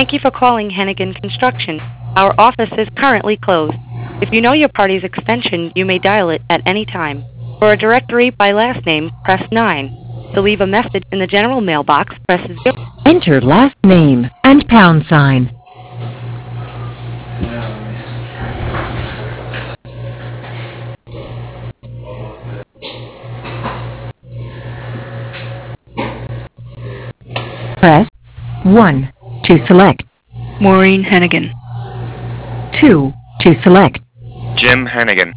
Thank you for calling Hennigan Construction. Our office is currently closed. If you know your party's extension, you may dial it at any time. For a directory by last name, press 9. To leave a message in the general mailbox, press 0. Enter last name and pound sign. Press 1 to select. Maureen Hennigan. 2 to select. Jim Hennigan.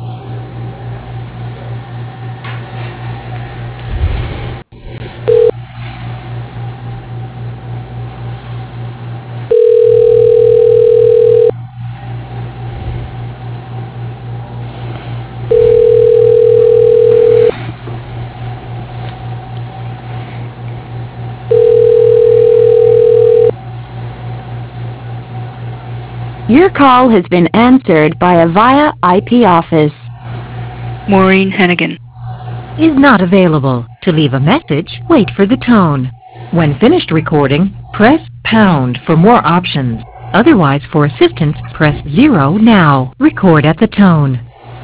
Your call has been answered by a VIA IP office. Maureen Hennigan. Is not available. To leave a message, wait for the tone. When finished recording, press pound for more options. Otherwise, for assistance, press 0 now. Record at the tone.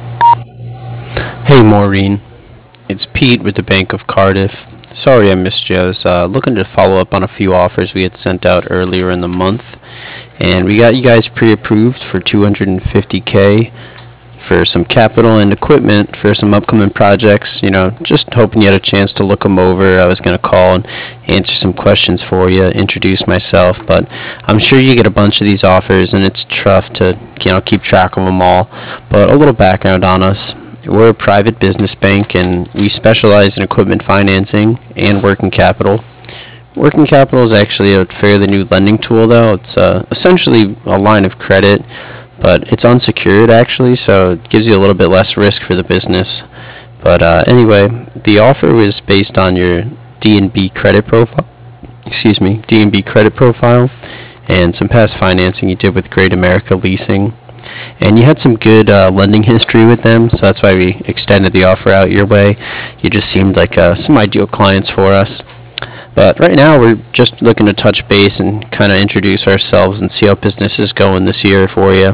Hey Maureen, it's Pete with the Bank of Cardiff. Sorry I missed you. I was looking to follow up on a few offers we had sent out earlier in the month, and we got you guys pre-approved for $250K for some capital and equipment for some upcoming projects. You know, just hoping you had a chance to look them over. I was going to call and answer some questions for you, introduce myself, but I'm sure you get a bunch of these offers and it's tough to, keep track of them all. But a little background on us. We're a private business bank and we specialize in equipment financing and working capital. Working capital is actually a fairly new lending tool though. It's essentially a line of credit, but it's unsecured actually, so it gives you a little bit less risk for the business. But anyway, the offer was based on your D&B credit profile. D&B credit profile and some past financing you did with Great America Leasing. And you had some good lending history with them, so that's why we extended the offer out your way. You just seemed like some ideal clients for us. But right now we're just looking to touch base and kind of introduce ourselves and see how business is going this year for you.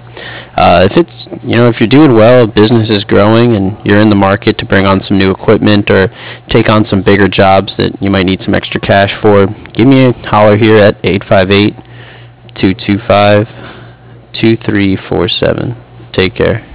If you're doing well, business is growing, and you're in the market to bring on some new equipment or take on some bigger jobs that you might need some extra cash for, give me a holler here at 858-225-2347. Take care.